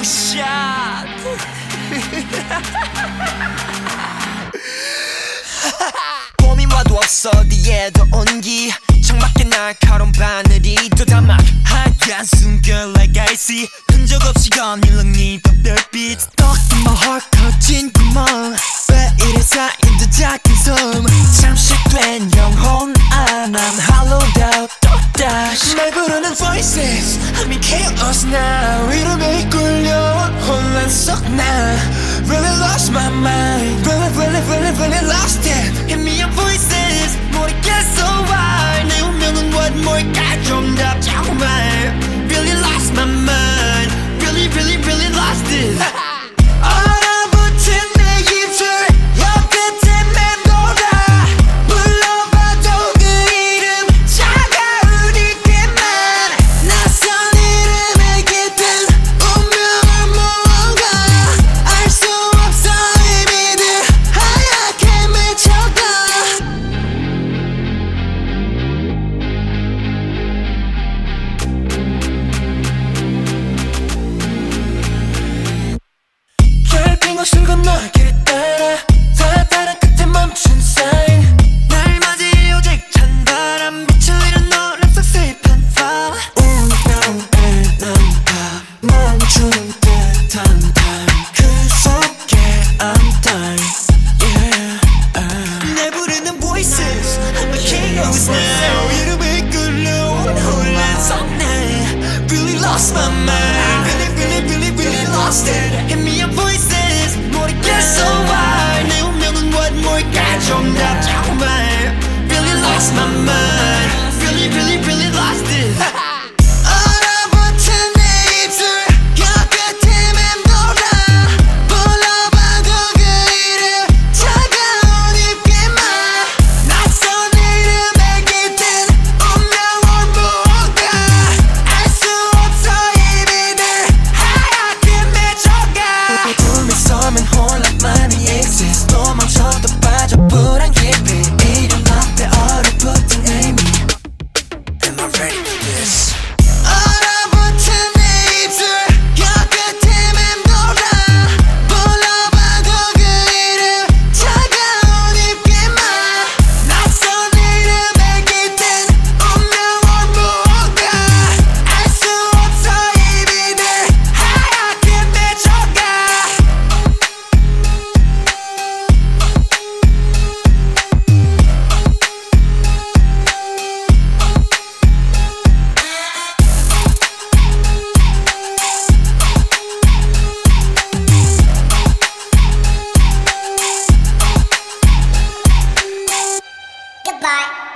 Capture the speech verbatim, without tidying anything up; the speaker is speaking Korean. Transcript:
샷. 봄이 와도 없어 어디에도 온기 창밖에 날카로운 바늘이 또 담아 하얀 순간 like icy 흔적 없이 거닐는 네 별빛 Stuck in my heart 커진 구멍 왜 이래 쌓인 듯 작은 숨 잠식된 영혼 안 I'm hollowed out 또다시 날 부르는 voices I'm in chaos now 이름에 이끌려 혼란 속 나 Really lost my mind Really really really really lost it Hit me up voices 모르겠어 why 내 운명은 what 뭘까 좀 답자고 말 Really lost my mind Really really really lost it 얼어붙은 내 입술 혀끝에 맴돌아 불러봐도 그 이름 차가운 입에만 낯선 이름에 깃든 운명을 무언가 알 수 없어 이미들 하얗게 맺혀가 결빙 옷을 건너 길을 따라 다 다른 끝에 멈춘 사인 날 맞이 오직 찬바람 빛을 잃은 노란 속 슬픈 fall 운명에 난 멈추는 듯한 time 그 속에 I'm dying yeah uh. 날 부르는 voices I'm a king of this now 이름에 이끌려온 혼란 속 나 Really lost my mind Really really really really lost it Hit me up voices 모르겠어 why 내 운명은 what 뭘까 좀 답자고 말 Really lost my mind Really really really lost it 얼어붙은 내 입술 혀끝에 맴돌아 불러봐도 그 이름 차가운 입에만 낯선 이름에 깃든 운명은 무언가 알 수 없어 이미들 하얗게 맺혀가 꿈에 서면 혼란만이 exist 또 멈춰도 빠져 불안 깊이 이름 앞에 얼어붙은 의미 Am I ready for this? 얼어붙은 내 입술 혀끝에 맴돌아 불러봐도 그 이름 차가운 입에만 낯선 이름에 깃든 운명은 무언가 알 수 없어 이미들 하얗게 맺혀가 Goodbye.